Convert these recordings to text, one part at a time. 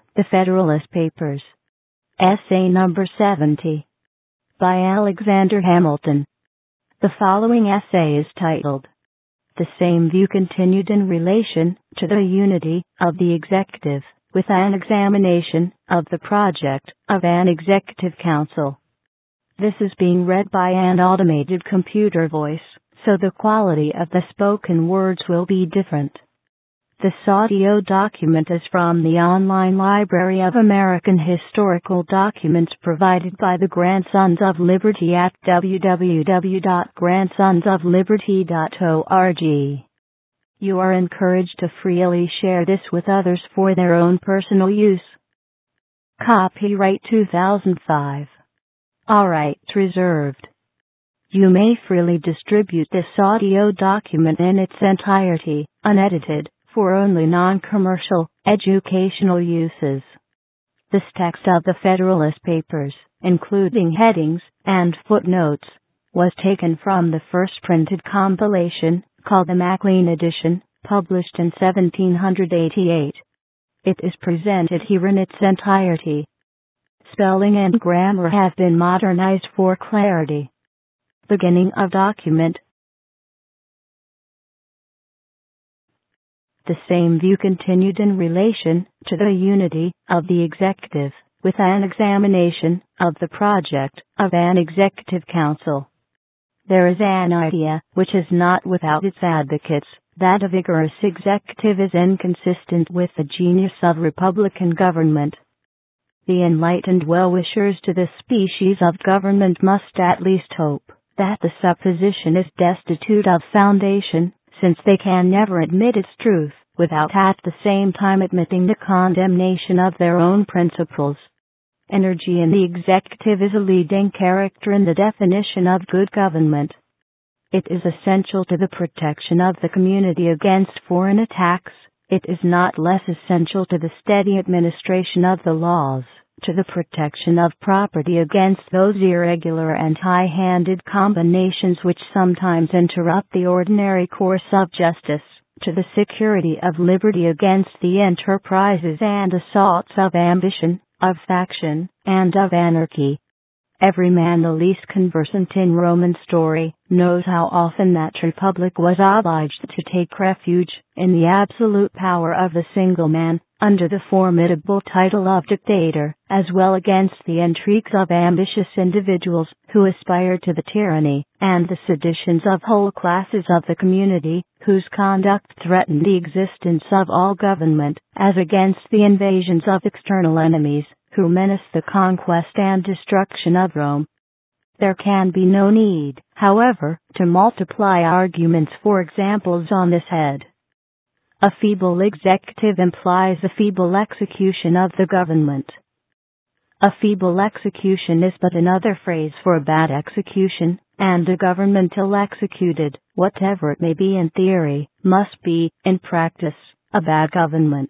The Federalist Papers. Essay number 70. By Alexander Hamilton. The following essay is titled, "The Same View Continued in Relation to the Unity of the Executive, with an Examination of the Project of an Executive Council." This is being read by an automated computer voice, so the quality of the spoken words will be different. This audio document is from the online Library of American Historical Documents provided by the Grandsons of Liberty at www.grandsonsofliberty.org. You are encouraged to freely share this with others for their own personal use. Copyright 2005. All rights reserved. You may freely distribute this audio document in its entirety, unedited, for only non-commercial, educational uses. This text of the Federalist Papers, including headings and footnotes, was taken from the first printed compilation, called the Maclean Edition, published in 1788. It is presented here in its entirety. Spelling and grammar have been modernized for clarity. Beginning of document. The same view continued in relation to the unity of the executive, with an examination of the project of an executive council. There is an idea, which is not without its advocates, that a vigorous executive is inconsistent with the genius of republican government. The enlightened well-wishers to this species of government must at least hope that the supposition is destitute of foundation, since they can never admit its truth, without at the same time admitting the condemnation of their own principles. Energy in the executive is a leading character in the definition of good government. It is essential to the protection of the community against foreign attacks. It is not less essential to the steady administration of the laws, to the protection of property against those irregular and high-handed combinations which sometimes interrupt the ordinary course of justice, to the security of liberty against the enterprises and assaults of ambition, of faction, and of anarchy. Every man the least conversant in Roman story knows how often that republic was obliged to take refuge in the absolute power of the single man, under the formidable title of dictator, as well against the intrigues of ambitious individuals who aspired to the tyranny and the seditions of whole classes of the community, whose conduct threatened the existence of all government, as against the invasions of external enemies, who menace the conquest and destruction of Rome. There can be no need, however, to multiply arguments for examples on this head. A feeble executive implies a feeble execution of the government. A feeble execution is but another phrase for a bad execution, and a government ill executed, whatever it may be in theory, must be, in practice, a bad government.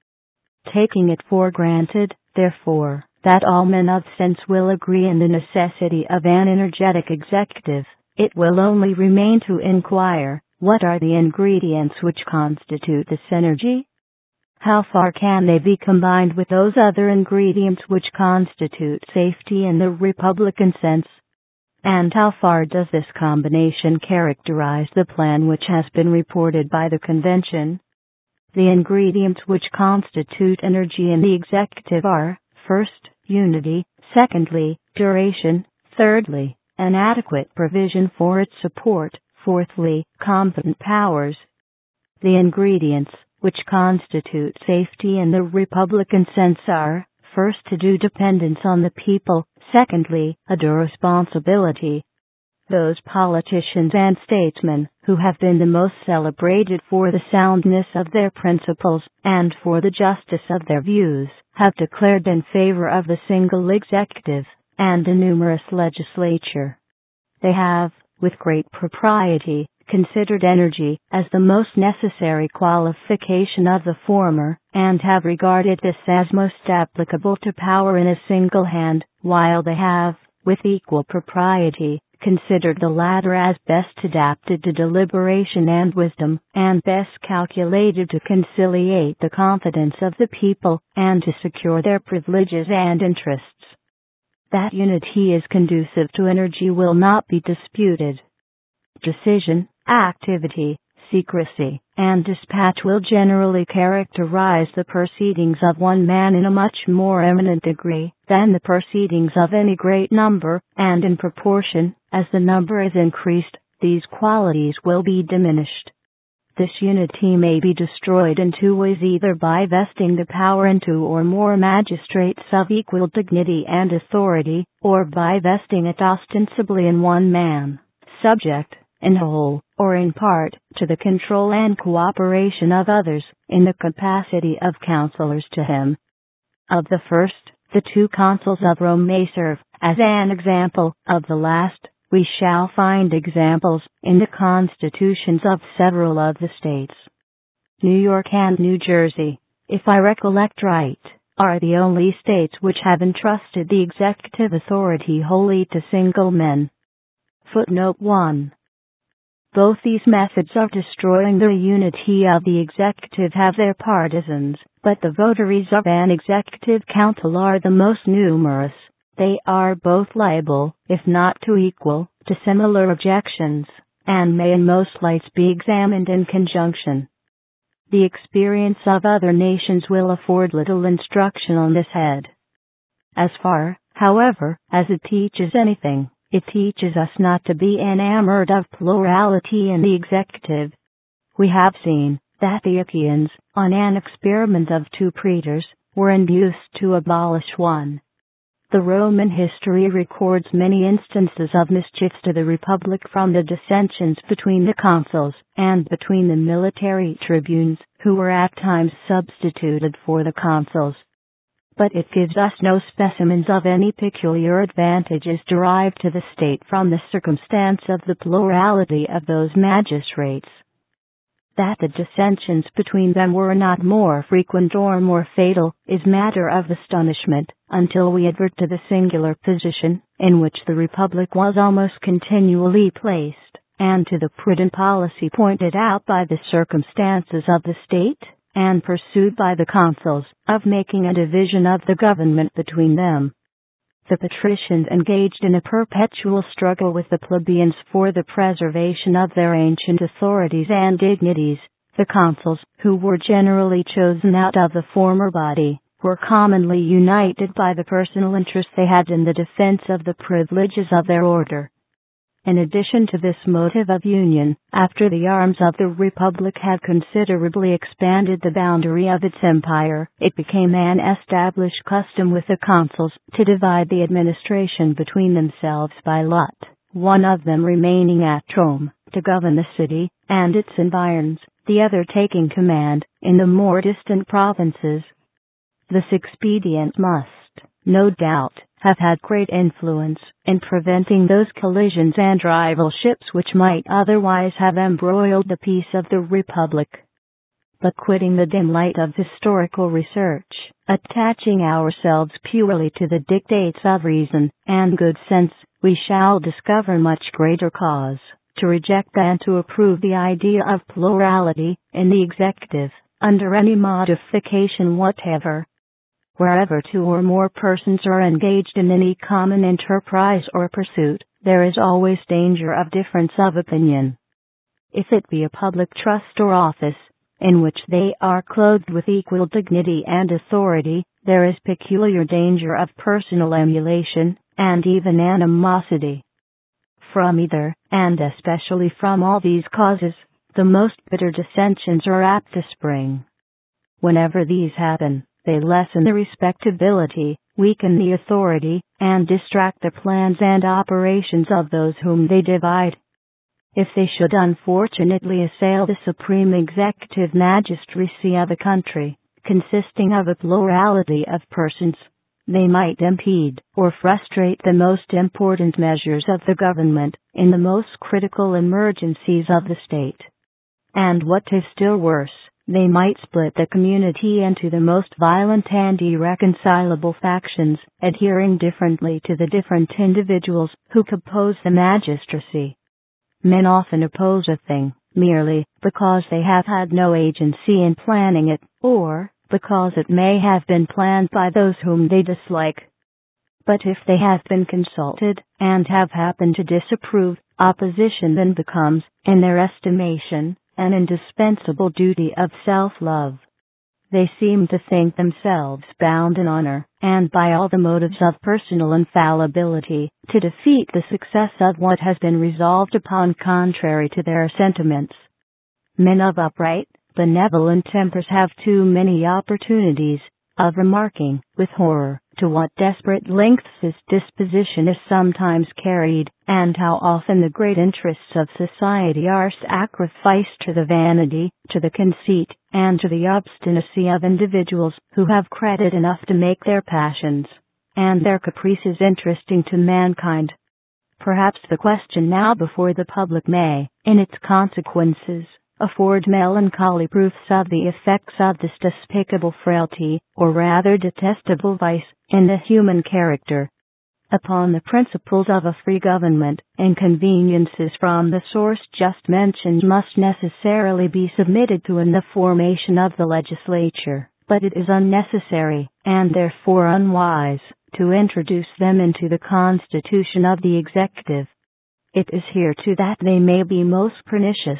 Taking it for granted, therefore, that all men of sense will agree in the necessity of an energetic executive, it will only remain to inquire, what are the ingredients which constitute this energy? How far can they be combined with those other ingredients which constitute safety in the republican sense? And how far does this combination characterize the plan which has been reported by the convention? The ingredients which constitute energy in the executive are, first, unity, secondly, duration, thirdly, an adequate provision for its support, fourthly, competent powers. The ingredients which constitute safety in the republican sense are, first, a due dependence on the people, secondly, a due responsibility. Those politicians and statesmen who have been the most celebrated for the soundness of their principles and for the justice of their views have declared in favor of the single executive and a numerous legislature. They have, with great propriety, considered energy as the most necessary qualification of the former, and have regarded this as most applicable to power in a single hand, while they have, with equal propriety, considered the latter as best adapted to deliberation and wisdom, and best calculated to conciliate the confidence of the people, and to secure their privileges and interests. That unity is conducive to energy will not be disputed. Decision, activity, secrecy, and dispatch will generally characterize the proceedings of one man in a much more eminent degree than the proceedings of any great number, and in proportion as the number is increased, these qualities will be diminished. This unity may be destroyed in two ways, either by vesting the power in two or more magistrates of equal dignity and authority, or by vesting it ostensibly in one man, subject, in whole, or in part, to the control and cooperation of others, in the capacity of counselors to him. Of the first, the 2 consuls of Rome may serve as an example. Of the last, we shall find examples in the constitutions of several of the states. New York and New Jersey, if I recollect right, are the only states which have entrusted the executive authority wholly to single men. Footnote 1. Both these methods of destroying the unity of the executive have their partisans, but the votaries of an executive council are the most numerous. They are both liable, if not too equal, to similar objections, and may in most lights be examined in conjunction. The experience of other nations will afford little instruction on this head. As far, however, as it teaches anything, it teaches us not to be enamored of plurality in the executive. We have seen that the Achaeans, on an experiment of 2 praetors, were induced to abolish one. The Roman history records many instances of mischiefs to the Republic from the dissensions between the consuls, and between the military tribunes, who were at times substituted for the consuls. But it gives us no specimens of any peculiar advantages derived to the state from the circumstance of the plurality of those magistrates. That the dissensions between them were not more frequent or more fatal is matter of astonishment, until we advert to the singular position in which the Republic was almost continually placed, and to the prudent policy pointed out by the circumstances of the state, and pursued by the consuls, of making a division of the government between them. The patricians engaged in a perpetual struggle with the plebeians for the preservation of their ancient authorities and dignities. The consuls, who were generally chosen out of the former body, were commonly united by the personal interest they had in the defense of the privileges of their order. In addition to this motive of union, after the arms of the Republic had considerably expanded the boundary of its empire, it became an established custom with the consuls to divide the administration between themselves by lot, one of them remaining at Rome to govern the city and its environs, the other taking command in the more distant provinces. This expedient must, no doubt, have had great influence in preventing those collisions and rivalships which might otherwise have embroiled the peace of the Republic. But quitting the dim light of historical research, attaching ourselves purely to the dictates of reason and good sense, we shall discover much greater cause to reject than to approve the idea of plurality in the executive, under any modification whatever. Wherever 2 or more persons are engaged in any common enterprise or pursuit, there is always danger of difference of opinion. If it be a public trust or office, in which they are clothed with equal dignity and authority, there is peculiar danger of personal emulation, and even animosity. From either, and especially from all these causes, the most bitter dissensions are apt to spring. Whenever these happen, they lessen the respectability, weaken the authority, and distract the plans and operations of those whom they divide. If they should unfortunately assail the supreme executive magistracy of a country, consisting of a plurality of persons, they might impede or frustrate the most important measures of the government in the most critical emergencies of the state. And what is still worse, They might split the community into the most violent and irreconcilable factions, adhering differently to the different individuals who compose the magistracy. Men often oppose a thing merely because they have had no agency in planning it, or because it may have been planned by those whom they dislike. But if they have been consulted and have happened to disapprove, opposition then becomes, in their estimation, an indispensable duty of self-love. They seem to think themselves bound in honor, and by all the motives of personal infallibility, to defeat the success of what has been resolved upon contrary to their sentiments. Men of upright, benevolent tempers have too many opportunities of remarking, with horror, to what desperate lengths this disposition is sometimes carried, and how often the great interests of society are sacrificed to the vanity, to the conceit, and to the obstinacy of individuals who have credit enough to make their passions and their caprices interesting to mankind. Perhaps the question now before the public may, in its consequences, afford melancholy proofs of the effects of this despicable frailty, or rather detestable vice, in the human character. Upon the principles of a free government, inconveniences from the source just mentioned must necessarily be submitted to in the formation of the legislature, but it is unnecessary, and therefore unwise, to introduce them into the constitution of the executive. It is here too that they may be most pernicious.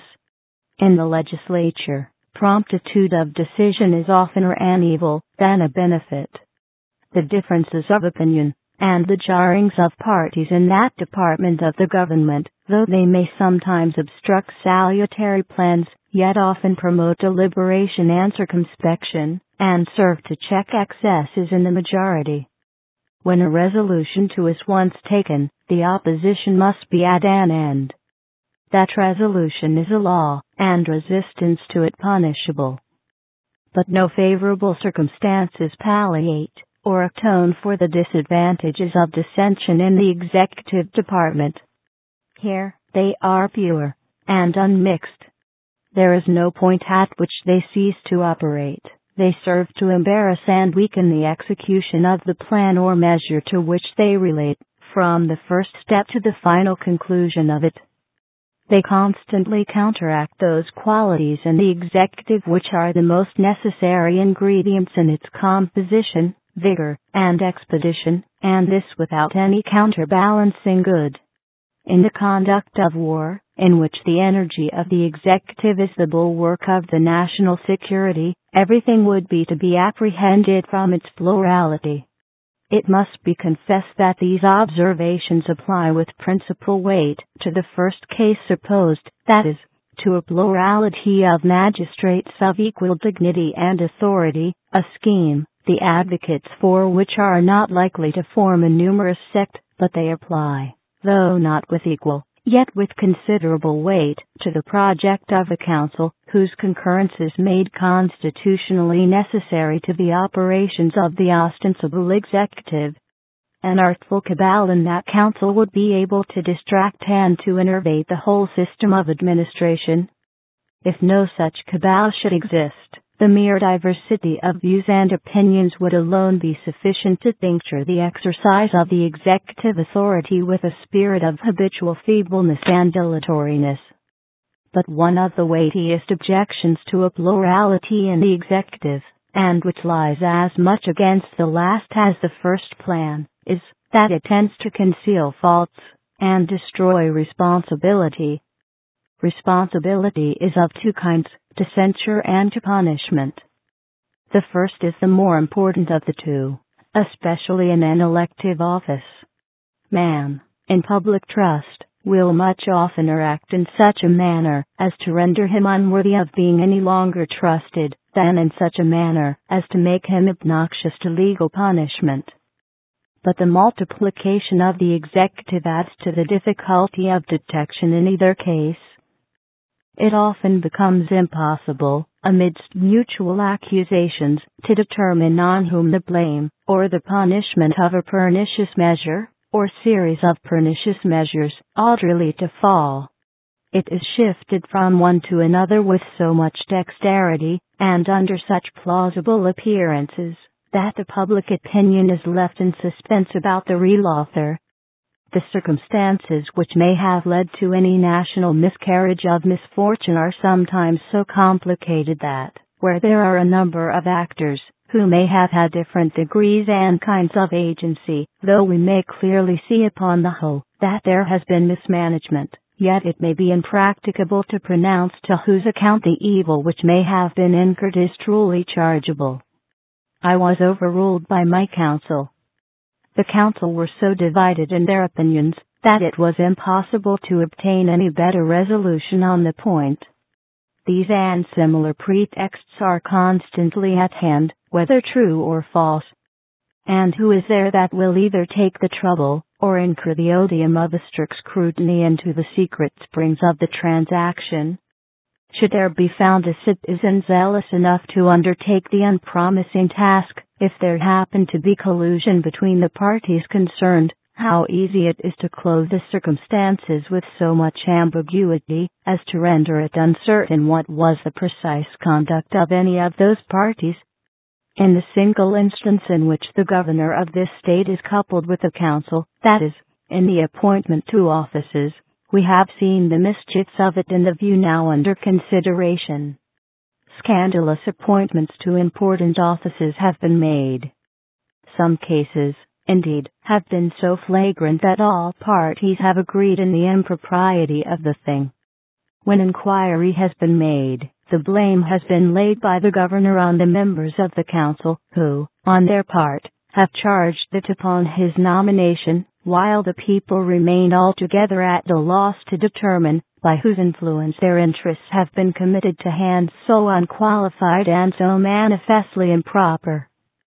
In the legislature, promptitude of decision is oftener an evil than a benefit. The differences of opinion and the jarrings of parties in that department of the government, though they may sometimes obstruct salutary plans, yet often promote deliberation and circumspection, and serve to check excesses in the majority. When a resolution is once taken, the opposition must be at an end. That resolution is a law, and resistance to it punishable. But no favorable circumstances palliate or atone for the disadvantages of dissension in the executive department. Here, they are pure and unmixed. There is no point at which they cease to operate. They serve to embarrass and weaken the execution of the plan or measure to which they relate, from the first step to the final conclusion of it. They constantly counteract those qualities in the executive which are the most necessary ingredients in its composition, vigor, and expedition, and this without any counterbalancing good. In the conduct of war, in which the energy of the executive is the bulwark of the national security, everything would be to be apprehended from its plurality. It must be confessed that these observations apply with principal weight to the first case supposed, that is, to a plurality of magistrates of equal dignity and authority, a scheme, the advocates for which are not likely to form a numerous sect, but they apply, though not with equal, yet with considerable weight, to the project of a council, whose concurrence is made constitutionally necessary to the operations of the ostensible executive. An artful cabal in that council would be able to distract and to enervate the whole system of administration. If no such cabal should exist, the mere diversity of views and opinions would alone be sufficient to tincture the exercise of the executive authority with a spirit of habitual feebleness and dilatoriness. But one of the weightiest objections to a plurality in the executive, and which lies as much against the last as the first plan, is that it tends to conceal faults and destroy responsibility. Responsibility is of two kinds, to censure and to punishment. The first is the more important of the two, especially in an elective office. Man, in public trust, will much oftener act in such a manner as to render him unworthy of being any longer trusted, than in such a manner as to make him obnoxious to legal punishment. But the multiplication of the executive adds to the difficulty of detection in either case. It often becomes impossible, amidst mutual accusations, to determine on whom the blame, or the punishment of a pernicious measure, or series of pernicious measures, ought really to fall. It is shifted from one to another with so much dexterity, and under such plausible appearances, that the public opinion is left in suspense about the real author. The circumstances which may have led to any national miscarriage of misfortune are sometimes so complicated that, where there are a number of actors, who may have had different degrees and kinds of agency, though we may clearly see upon the whole, that there has been mismanagement, yet it may be impracticable to pronounce to whose account the evil which may have been incurred is truly chargeable. I was overruled by my council. The council were so divided in their opinions, that it was impossible to obtain any better resolution on the point. These and similar pretexts are constantly at hand, whether true or false. And who is there that will either take the trouble, or incur the odium of a strict scrutiny into the secret springs of the transaction? Should there be found a citizen zealous enough to undertake the unpromising task, if there happen to be collusion between the parties concerned, how easy it is to clothe the circumstances with so much ambiguity, as to render it uncertain what was the precise conduct of any of those parties. In the single instance in which the governor of this state is coupled with the council, that is, in the appointment to offices, we have seen the mischiefs of it in the view now under consideration. Scandalous appointments to important offices have been made. Some cases, indeed, have been so flagrant that all parties have agreed in the impropriety of the thing. When inquiry has been made, the blame has been laid by the governor on the members of the council, who, on their part, have charged it upon his nomination, while the people remained altogether at a loss to determine by whose influence their interests have been committed to hands so unqualified and so manifestly improper.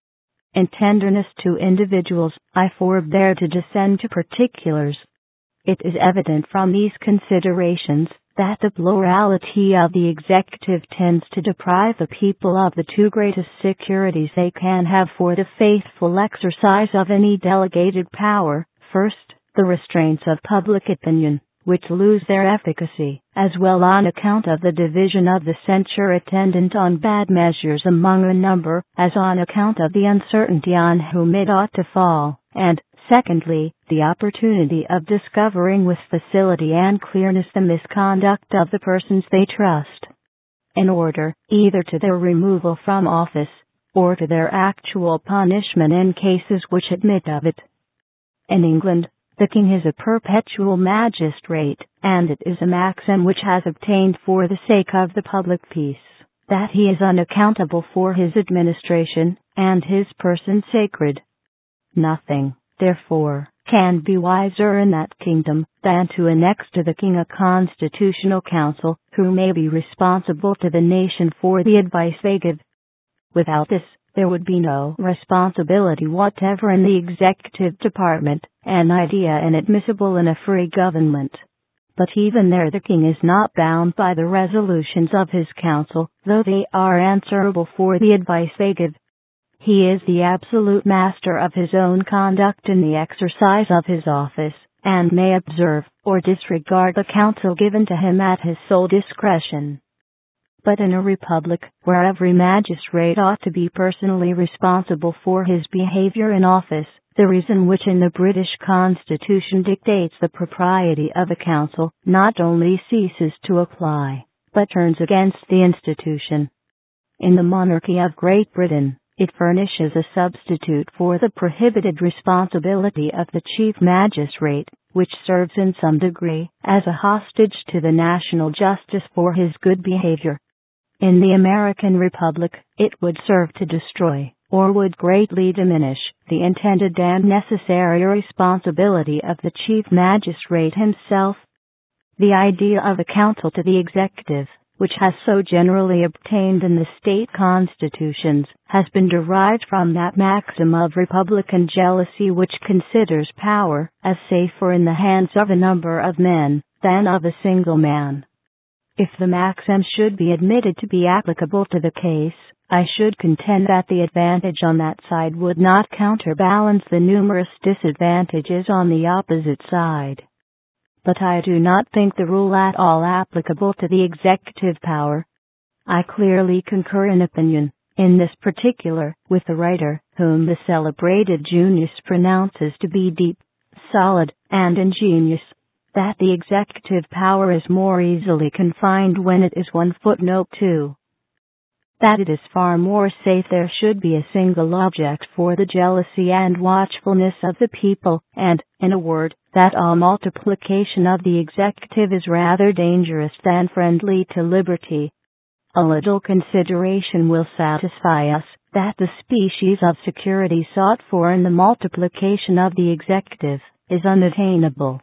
In tenderness to individuals, I forbear to descend to particulars. It is evident from these considerations that the plurality of the executive tends to deprive the people of the two greatest securities they can have for the faithful exercise of any delegated power. First, the restraints of public opinion, which lose their efficacy, as well on account of the division of the censure attendant on bad measures among a number, as on account of the uncertainty on whom it ought to fall, and, secondly, the opportunity of discovering with facility and clearness the misconduct of the persons they trust, in order, either to their removal from office, or to their actual punishment in cases which admit of it. In England, the king is a perpetual magistrate, and it is a maxim which has obtained for the sake of the public peace, that he is unaccountable for his administration, and his person sacred. Nothing, therefore, can be wiser in that kingdom than to annex to the king a constitutional council, who may be responsible to the nation for the advice they give. Without this, there would be no responsibility whatever in the executive department, an idea inadmissible in a free government. But even there the king is not bound by the resolutions of his council, though they are answerable for the advice they give. He is the absolute master of his own conduct in the exercise of his office, and may observe or disregard the counsel given to him at his sole discretion. But in a republic, where every magistrate ought to be personally responsible for his behavior in office, the reason which in the British Constitution dictates the propriety of a council not only ceases to apply, but turns against the institution. In the monarchy of Great Britain, it furnishes a substitute for the prohibited responsibility of the chief magistrate, which serves in some degree as a hostage to the national justice for his good behavior. In the American Republic, it would serve to destroy, or would greatly diminish, the intended and necessary responsibility of the chief magistrate himself. The idea of a council to the executive, which has so generally obtained in the state constitutions, has been derived from that maxim of republican jealousy which considers power as safer in the hands of a number of men than of a single man. If the maxim should be admitted to be applicable to the case, I should contend that the advantage on that side would not counterbalance the numerous disadvantages on the opposite side. But I do not think the rule at all applicable to the executive power. I clearly concur in opinion, in this particular, with the writer, whom the celebrated Junius pronounces to be deep, solid, and ingenious, that the executive power is more easily confined when it is one. Footnote 2. That it is far more safe there should be a single object for the jealousy and watchfulness of the people, and, in a word, that all multiplication of the executive is rather dangerous than friendly to liberty. A little consideration will satisfy us that the species of security sought for in the multiplication of the executive is unattainable.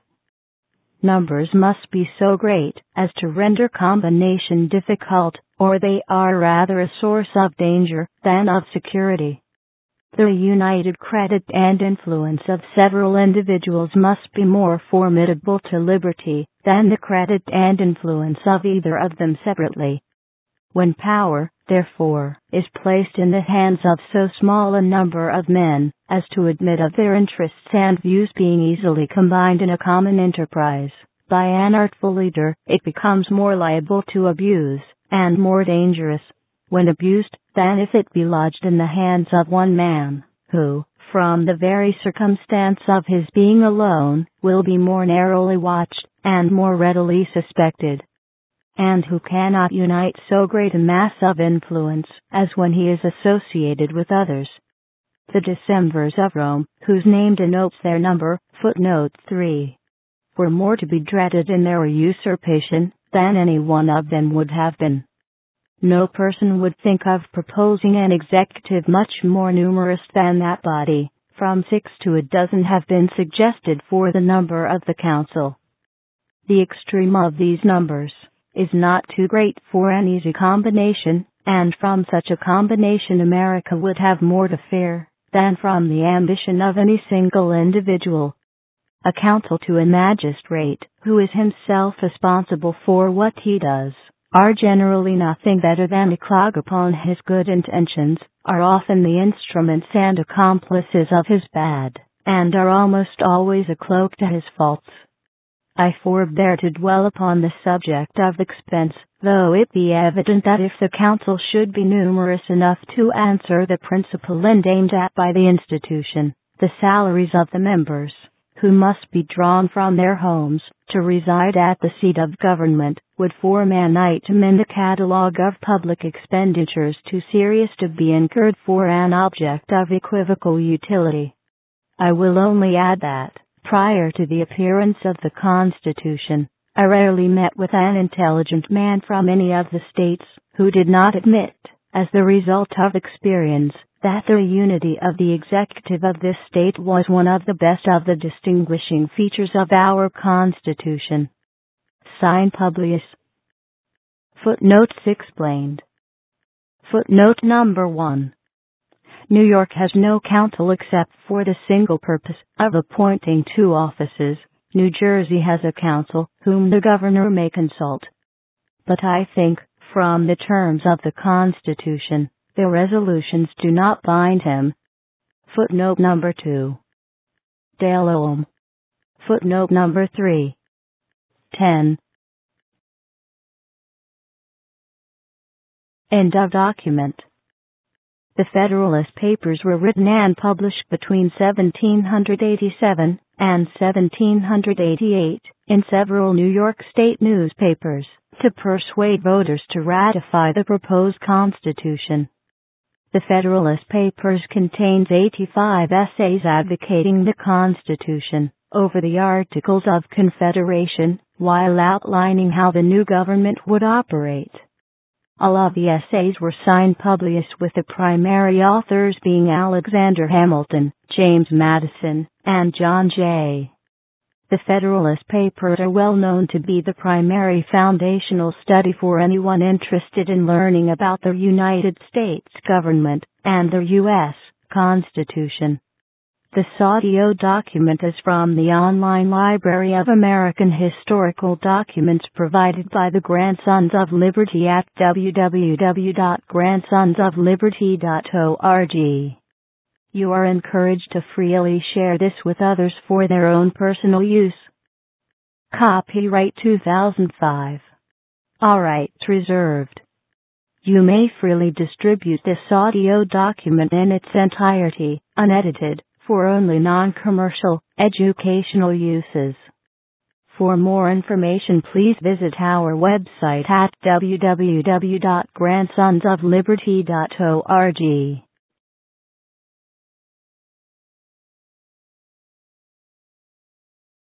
Numbers must be so great as to render combination difficult, or they are rather a source of danger than of security. The united credit and influence of several individuals must be more formidable to liberty than the credit and influence of either of them separately. When power, therefore, is placed in the hands of so small a number of men as to admit of their interests and views being easily combined in a common enterprise, by an artful leader, it becomes more liable to abuse, and more dangerous, when abused, than if it be lodged in the hands of one man, who, from the very circumstance of his being alone, will be more narrowly watched, and more readily suspected, and who cannot unite so great a mass of influence as when he is associated with others. The decemvirs of Rome, whose name denotes their number, footnote 3, were more to be dreaded in their usurpation than any one of them would have been. No person would think of proposing an executive much more numerous than that body. From 6 to a dozen have been suggested for the number of the council. The extreme of these numbers is not too great for an easy combination, and from such a combination America would have more to fear than from the ambition of any single individual. A counsel to a magistrate, who is himself responsible for what he does, are generally nothing better than a clog upon his good intentions, are often the instruments and accomplices of his bad, and are almost always a cloak to his faults. I forbear to dwell upon the subject of expense, though it be evident that if the council should be numerous enough to answer the principal end aimed at by the institution, the salaries of the members, who must be drawn from their homes to reside at the seat of government, would form an item in the catalogue of public expenditures too serious to be incurred for an object of equivocal utility. I will only add that, prior to the appearance of the Constitution, I rarely met with an intelligent man from any of the states who did not admit, as the result of experience, that the unity of the executive of this state was one of the best of the distinguishing features of our Constitution. Signed Publius. Footnotes explained. Footnote number 1. New York has no council except for the single purpose of appointing 2 offices. New Jersey has a council whom the governor may consult. But I think, from the terms of the Constitution, their resolutions do not bind him. Footnote number 2. Delaware. Footnote number 3. 10. End of document. The Federalist Papers were written and published between 1787 and 1788 in several New York State newspapers to persuade voters to ratify the proposed Constitution. The Federalist Papers contains 85 essays advocating the Constitution over the Articles of Confederation, while outlining how the new government would operate. All of the essays were signed Publius, with the primary authors being Alexander Hamilton, James Madison, and John Jay. The Federalist Papers are well known to be the primary foundational study for anyone interested in learning about the United States government and the U.S. Constitution. This audio document is from the online Library of American Historical Documents provided by the Grandsons of Liberty at www.grandsonsofliberty.org. You are encouraged to freely share this with others for their own personal use. Copyright 2005. All rights reserved. You may freely distribute this audio document in its entirety, unedited, for only non-commercial, educational uses. For more information, please visit our website at www.grandsonsofliberty.org.